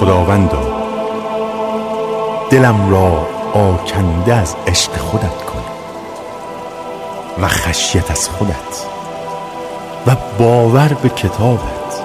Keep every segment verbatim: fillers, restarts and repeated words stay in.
خداوندا دلم را آکنده از عشق خودت کن و خشیت از خودت و باور به کتابت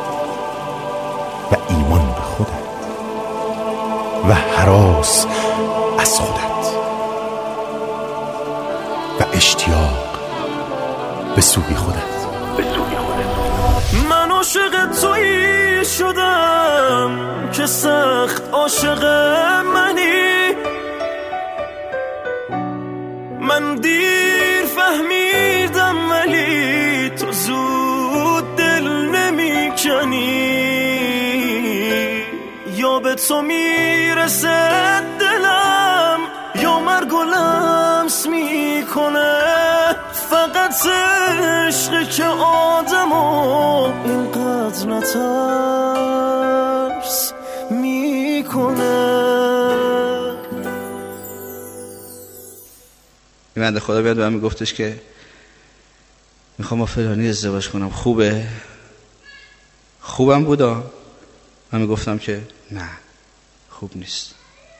و ایمان به خودت و هراس از خودت و اشتیاق به سوی خودت. من عاشق تویی شدم که سخت عاشق منی، من دیر فهمیدم ولی تو زود دل نمی کنی، یا به تو میرسه دلم یا مرگ و لمس میکنه، فقط عشقی که آدمو اینقدر نترس میکنه. این بنده خدا بیاد به من میگفتش که میخوام با فلانی ازدواج کنم، خوبه؟ خوبم بودا؟ من میگفتم که نه خوب نیست.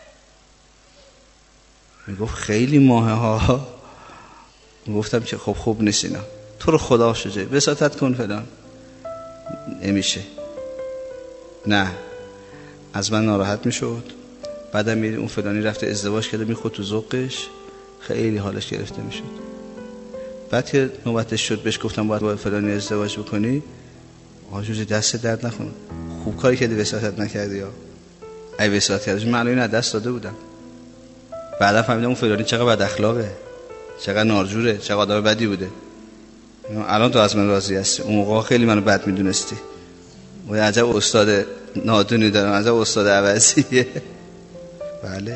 میگفت خیلی ماهه ها. میگفتم که خب خوب نیست اینا، تو رو خدا شجه بساطت کن فلان. نمیشه. نه از من ناراحت میشد. بعدم میری اون فلانی رفته ازدواج کرده میخود تو ذوقش، خیلی حالش گرفته میشد. بعد که نوبتش شد بهش گفتم باید با فلانی ازدواج بکنی، آجوزی دست درد نکنه، خوب کاری کردی وساطت نکردی. یا ای وساطت کردی من اینو دست داده بودم. بعدا فهمیدم اون فلانی چقدر بد اخلاقه، چقدر نارجوره، چقدر آدم بدی بوده. الان تو از من راضی هستی، اون موقع خیلی منو بد میدونستی. و عجب استاد نادونی دارم، عجب استاد عوضیه. بله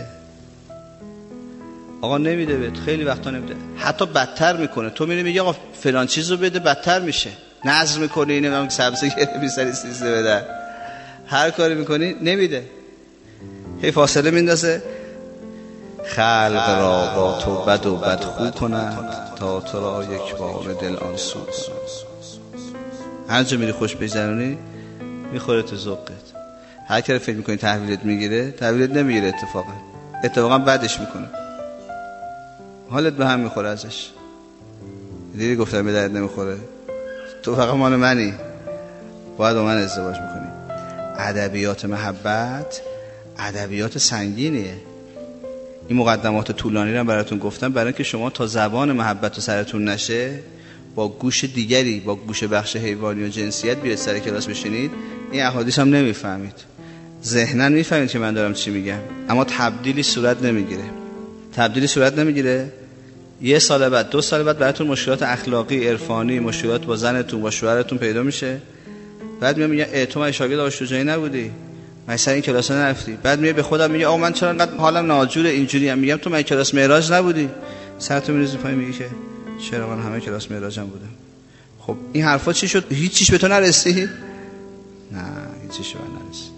آقا نمیده بهت، خیلی وقتا نمیده، حتی بدتر میکنه. تو میری میگی آقا فلان چیزو بده، بدتر میشه. نظر میکنی اینو سبزی گره میسری سیزده بده، هر کاری میکنی نمیده، هی فاصله میندازه. خلق را با تو بد و بدخو کنند تا تو را یک بار دل آن سو کنند. هر جا میری خوش بگذرونی میخوره تو ذوقت. هر کی فکر میکنی تحویلت میگیره، تحویلت نمیگیره، اتفاقا اتفاقا بعدش میکنه، حالت به هم میخوره ازش. دیدی گفتم به درد نمیخوره، تو فقط مال منی، باید با من ازدواج میکنی. ادبیات محبت ادبیات سنگینیه. این مقدمات طولانی رو براتون گفتم برای اینکه شما تا زبان محبت رو سرتون نشه با گوش دیگری، با گوش بخش حیوانی و جنسیت بیاید سر کلاس بشینید، این احادیث هم نمیفهمید. ذهناً میفهمید که من دارم چی میگم، اما تبدیلی صورت نمیگیره. تبدیلی صورت نمیگیره. یه سال بعد، دو سال بعد براتون مشکلات اخلاقی، عرفانی، مشکلات با زنتون، با شوهرتون پیدا میشه. بعد میام میگم تو من شاگرد آشوجایی نبودی؟ من سر این کلاس نرفتی؟ بعد میگه به خودم میگه آقا من چرا انقدر حالم ناجوره اینجوری ام؟ میگم تو من کلاس معراج نبودی؟ سرتو میریزی پایین میگی که چرا من همه کلاس معراجم بودم. خب این حرفا چی شد؟ هیچ چیز به تو نرسید؟ نه هیچ چیز به من نرسید.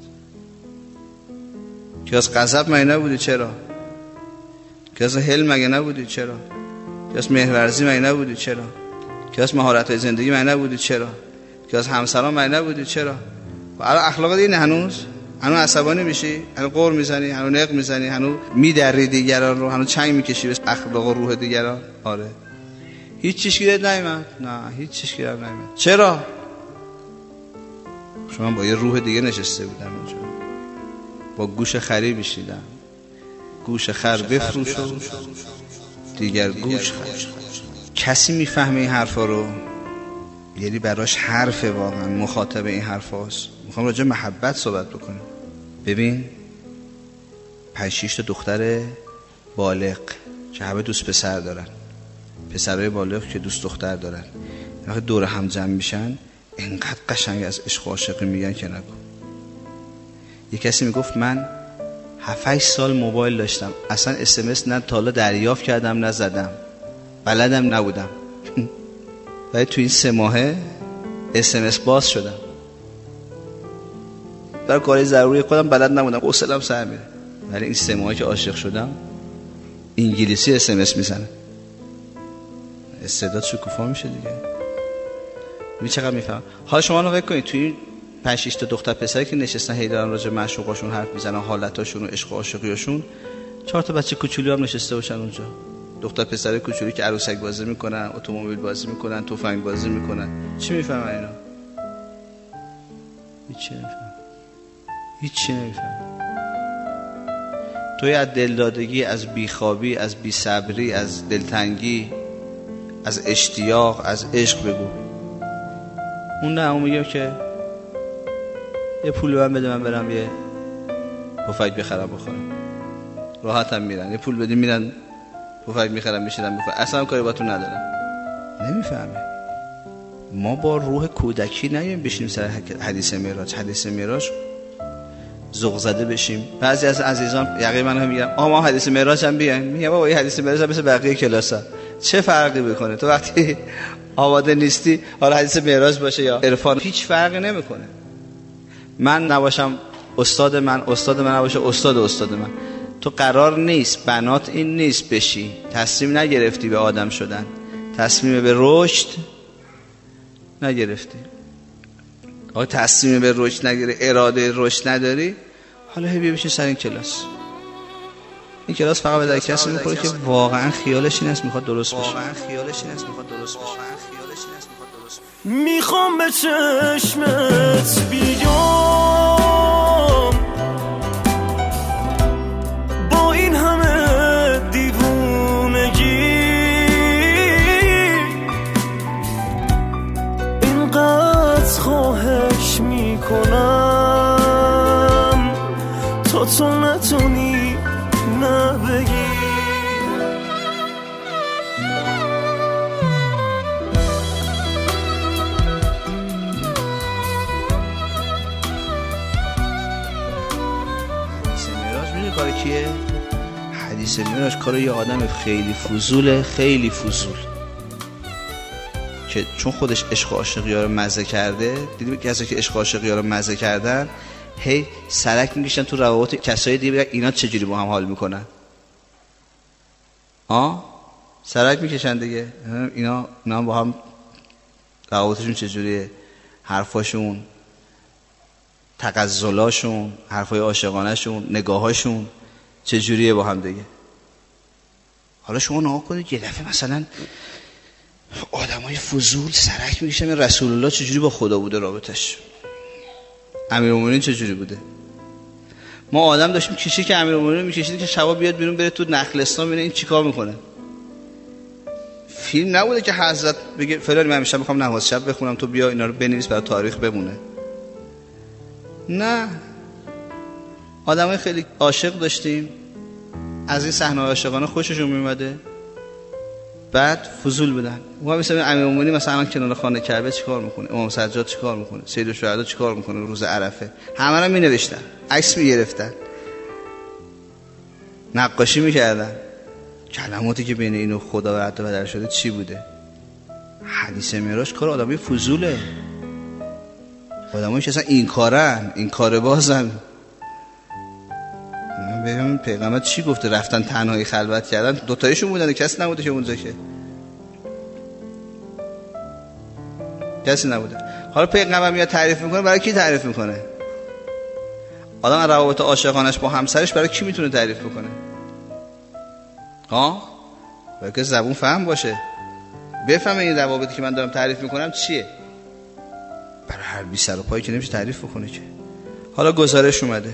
کلاس غضب مگه نبودی؟ چرا؟ کلاس حلم مگه نبودی؟ چرا؟ کلاس مهرورزی مگه نبودی؟ چرا؟ کلاس مهارت زندگی مگه نبودی؟ چرا؟ کلاس همسران مگه نبودی؟ چرا؟ الان اخلاق دیگه هنوز هنوز عصبانی میشی، هنوز قور میزنی، هنوز نق میزنی، هنوز میدری دیگران رو، هنوز چنگ میکشی به اخلاق و روح دیگران. آره هیچ چیز گیرت نیامد. نه هیچ چیز گیرم نیامد. چرا؟ شما با یه روح دیگه نشسته بودم اونجا، با گوش خری میشیدم. گوش خر بفروش و دیگر گوش خر. کسی میفهمه این حرفا رو؟ یعنی براش حرفه، واقعا مخاطب این حرف هاست. میخوام راجع محبت صحبت بکنم. ببین پنج شیش تا دختر بالغ که همه دوست پسر دارن، پسرای بالغ که دوست دختر دارن، وقتی دور هم جمع میشن انقدر قشنگ از عشق و عاشقی میگن که نگو. یه کسی میگفت من هفت هشت سال موبایل داشتم، اصلا اس ام اس نه تا حالا دریافت کردم نه زدم، بلدم نبودم. ولی تو این سه ماهه اس ام اس باز شدم. برای کاری ضروری خودم بلد نبودم، حوصله‌ام سر میره. ولی این سه ماهه که عاشق شدم انگلیسی اس ام اس میزنه، استعداد شکوفا میشه دیگه. ببین چقدر میفهم. حالا شما رو فکر کنید تو این پنج شش تا دختر پسری که نشستن هی دارن راجع معشوقاشون حرف میزنن، حالتاشون و عشق و عاشقیاشون، چهار تا بچه کوچولو هم نشسته باشن اونجا، دختر پسر کوچولویی که عروسک بازی میکنن، اتومبیل بازی میکنن، تفنگ بازی میکنن. چی میفهمن اینا؟ هیچ نمیفهمن. هیچ نمیفهمن. توی از دلدادگی، از بیخوابی، از بیصبری، از دلتنگی، از اشتیاق، از عشق بگو. اون نه، اون میگه که یه پول به من بده من برم یه پفک بخرم بخورم. راحت هم میرن، یه پول بدیم میرن پفک میخرن میشیرن میخورن، اصلا کاری با تو ندارن. نمیفهمه. ما با روح کودکی نیم بشینیم سر حدیث معراج. حدیث معراج ذوق زده بشیم. بعضی از عزیزان یقین منو میگن آ ما حدیث معراج هم بیایم. میگم بابا این حدیث معراج مثل بقیه کلاسا چه فرقی میکنه؟ تو وقتی آماده نیستی حالا حدیث معراج باشه یا عرفان هیچ فرقی نمیکنه. من نباشم استاد من، استاد من نباشه استاد استاد من. تو قرار نیست بنات این نیست بشی، تصمیم نگرفتی به آدم شدن، تصمیم به رشد نگرفتی. آقا تصمیم به رشد نگیری، اراده رشد نداری، حالا هی بیا بشین سر این کلاس. این کلاس فقط به در کسی میخوره که واقعا خیالش این است میخواد درست بشه. واقعا خیالش این است میخواد درست بشه. میخوام به چشمت بیام با این همه دیوونگی، اینقدر خواهش میکنم تا تو نتونی نبگی. کار کیه؟ حدیث معراج کار یه آدم خیلی فضوله، خیلی فضول، که چون خودش عشق و عاشقی‌ها رو مزه کرده. دیدیم کسایی که عشق و عاشقی‌ها رو مزه کردن هی سرک می‌کشن تو روابط کسای دیگه، بگن اینا چجوری با هم حال میکنن. آ سرک می‌کشن دیگه، اینا اینا با هم روابطشون چجوریه، حرفاشون، تغزلاشون، حرفای عاشقانه شون، نگاهاشون چجوریه با هم دیگه. حالا شما نگاه کنید یه دفعه مثلا آدمای فضول سرک میکشن رسول الله چجوری با خدا بوده رابطش، امیرالمومنین چجوری بوده. ما آدم داشتیم کشی که امیرالمومنین میکشید که شبا بیاد بیرون بره تو نخلستان ببینه این چیکار میکنه. فیلم نبوده که حضرت بگه فلانی من امشب میخوام نماز شب بخونم تو بیا اینا رو بنویس برای تاریخ بمونه. نه، آدمای خیلی عاشق داشتیم، از این صحنه عاشقانه خوششون میومده، بعد فضول بودن. ما مثلا امیرالمومنین مثلا کنار خانه کعبه چیکار میکنه، امام سجاد چیکار میکنه، سیدالشهدا چیکار میکنه روز عرفه، همه رو مینوشتن، عکس میگرفتن، نقاشی میکردن. کلماتی که بین اینو خدا و عده بدل شده چی بوده؟ حدیث معراج کار آدمی فضوله. آدمایی که اصلا این کارن، این کار بازن. من بگم پیغمبر چی گفته؟ رفتن تنهایی خلوت کردن، دوتایشون بودن، کسی نبوده که اونجا که کسی نبوده. حالا پیغمبر میاد تعریف میکنه، برای کی تعریف میکنه؟ آدم روابط عاشقانش با همسرش برای کی میتونه تعریف بکنه؟ ها؟ برای که زبون فهم باشه، بفهمه این روابطی که من دارم تعریف میکنم چیه. برای هر بی سر و پایی که نمیشه تعریف بکنه که. حالا گزارش اومده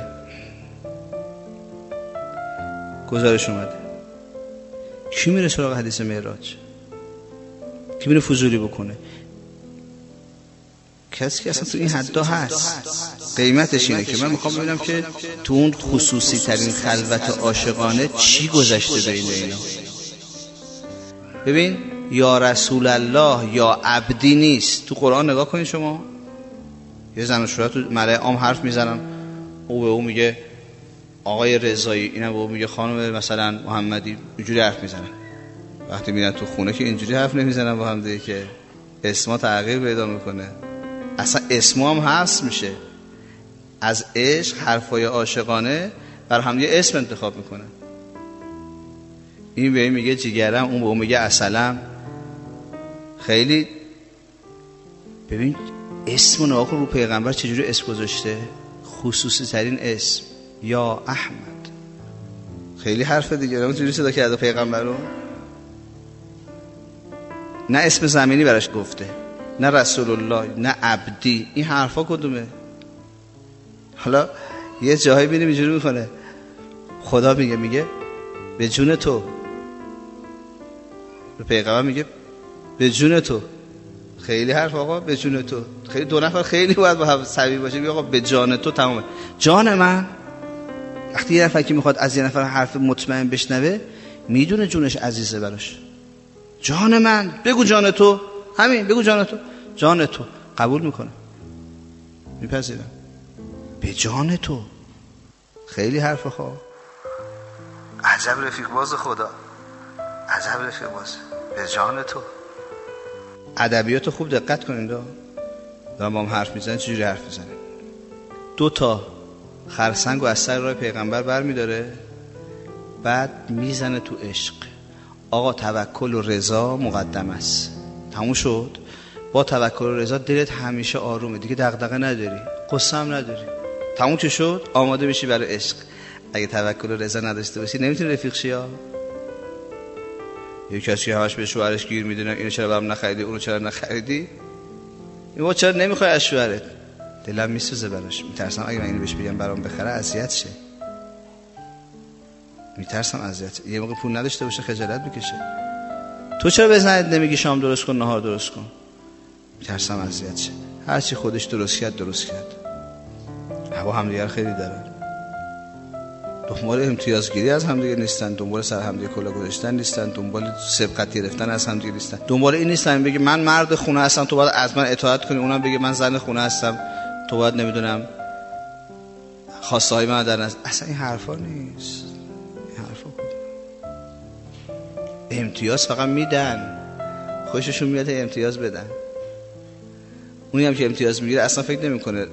گزارش اومده کی میره سراغ حدیث معراج؟ کی میره فضولی بکنه؟ کسی که اصلا تو این حدا هست. قیمتش اینه که من میخوام ببینم که تو اون خصوصی ترین خلوت عاشقانه چی گذشته بین اینا. ببین یا رسول الله یا عبدی نیست. تو قرآن نگاه کنید شما، یه زن و شوهر تو ملأ عام حرف میزنن، او به او میگه آقای رضایی، اینم به او میگه خانم مثلا محمدی، اینجوری حرف میزنن. وقتی میرن تو خونه که اینجوری حرف نمیزنن با هم دیگه، که اسما تغییر پیدا میکنه، اصلا اسما هم حذف میشه. از عشق حرفای عاشقانه بر هم یه اسم انتخاب میکنه. این به این میگه جیگرم، اون به اون میگه عسلم. خیلی ببین اسم و نگاه کن رو پیغمبر چجوری اسم گذاشته، خصوصی ترین اسم، یا احمد. خیلی حرفه دیگه، نمیتونی صدا کرده پیغمبر رو. نه اسم زمینی براش گفته، نه رسول الله، نه عبدی. این حرفا کدومه؟ حالا یه جایی بینیم اینجوری میکنه، خدا میگه میگه به جون تو، به پیغمبر میگه به جون تو. خیلی حرف آقا، به جون تو. خیلی دو نفر خیلی باید با هم صمیمی باشه، میگه آقا به جان تو تمامه. جان من. وقتی یه نفر که میخواد از یه نفر حرف مطمئن بشنوه، میدونه جونش عزیزه براش. جان من، بگو جان تو، همین بگو جان تو. جان تو قبول میکنه، میپذیرم. به جان تو. خیلی حرف خواه. عجب رفیق باز خدا، عجب رفیق باز. به جان تو. ادبیات خوب دقت کنید، دارم با هم حرف میزنن چجوری حرف میزنن. دو تا خرسنگ و از سر راه پیغمبر بر میداره، بعد میزنه تو عشق. آقا توکل و رضا مقدم است. تموم شد. با توکل و رضا دلت همیشه آرومه، دیگه دغدغه نداری، قصه هم نداری. تموم که شد، آماده میشی برای عشق. اگه توکل و رضا نداشته باشی نمیتونی رفیق شی. ها یه کسی که همش به شوهرش گیر میده، اینو چرا برام نخریدی، اونو چرا نخریدی، اینو چرا نمیخوای از شوهرت، دلم میسوزه براش. میترسم اگه من اینو بهش بگم برام بخره اذیت شه، میترسم اذیت شه. یه موقع پول نداشته باشه خجالت میکشه. تو چرا بزنید نمیگی شام درست کن، نهار درست کن، میترسم اذیت شه. هر چی خودش درست کرد درست کرد. هوا همدیگر خیلی دارن، دنبال امتیازگیری از همدیگه نیستن، دنبال سر همدیگه کلا گذاشتن نیستن، دنبال سبقت گرفتن از همدیگه نیستن، دنبال این نیستن بگه من مرد خونه هستم تو باید از من اطاعت کنی، اونم بگه من زن خونه هستم تو باید نمیدونم خواسته های من در نظر. اصلا این حرفا نیست. این حرفا امتیاز فقط میدن، خوششون میاد امتیاز بدن. اونی هم که امتیاز میگیره اصلا فکر نمیکنه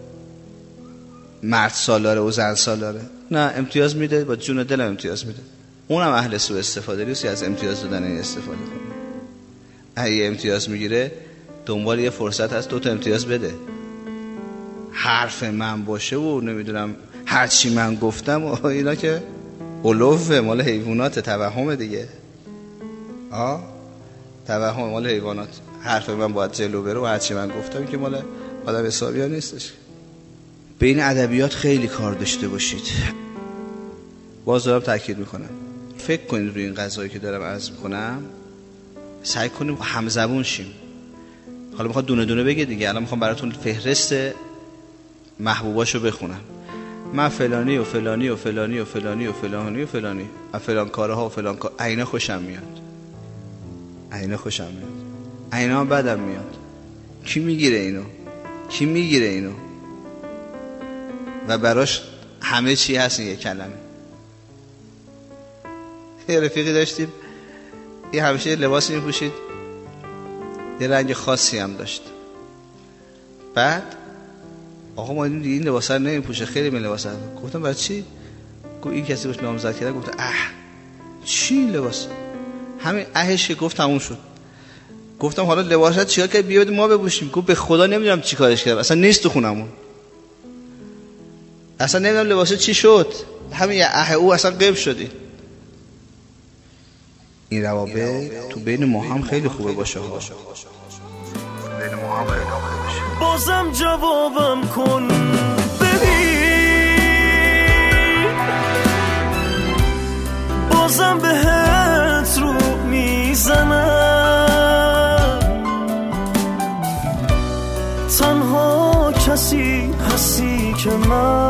مرد سالاره و زن سالاره، نه امتیاز میده، با جون دلم امتیاز میده. اونم اهل سوء استفاده نیست از امتیاز دادن این استفاده کنه. اگه امتیاز میگیره دنبال یه فرصت هست دو تا امتیاز بده. حرف من باشه و نمیدونم هر چی من گفتم و اینا که علوفه، مال حیوانات، توهم دیگه. آه توهم مال حیوانات. حرف من باید جلو بره و هر چی من گفتم که مال آدم حسابی ها نیستش. بین ادبیات خیلی کار داشته باشید. باز دارم تاکید میکنم، فکر کنید روی این قضایی که دارم عرض میکنم، سعی کنیم همزبون شیم. حالا میخواد دونه دونه بگه دیگه. الان میخوام براتون فهرست محبوباشو بخونم. من فلانی و فلانی و فلانی و فلانی و فلانی و فلانی و فلان کارها و فلان کار، عینه خوشم میاد، عینه خوشم میاد، عینه هم بدم میاد. کی میگیره اینو؟ کی میگیره اینو؟ و براش همه چی هست این یک کلمه. یه رفیقی داشتیم، یه همیشه لباسی میپوشید، یه رنگ خاصی هم داشت. بعد آقا ما دیدیم این لباس رو نمیپوشه، خیلی من لباس رو. گفتم برای چی؟ گفت این کسی باش نامزد کرده. گفتم اه چی این لباس؟ همین اهش که گفت تموم شد. گفتم حالا لباسات چیکار کرد بیاد ما بپوشیم؟ گفت به خدا نمیدونم چی کارش کردم، اصلا نیست تو خونمون، اصلا نمیدونم لباسات چی شد، همین یه اه او اصلا غیب شدی. این روابط تو بین ما هم خیلی خوبه باشه ها. بین ما هم خیلی خوبه باشه. بازم جوابم کن ببین، بازم بهت رو میزنم، تنها کسی هستی که من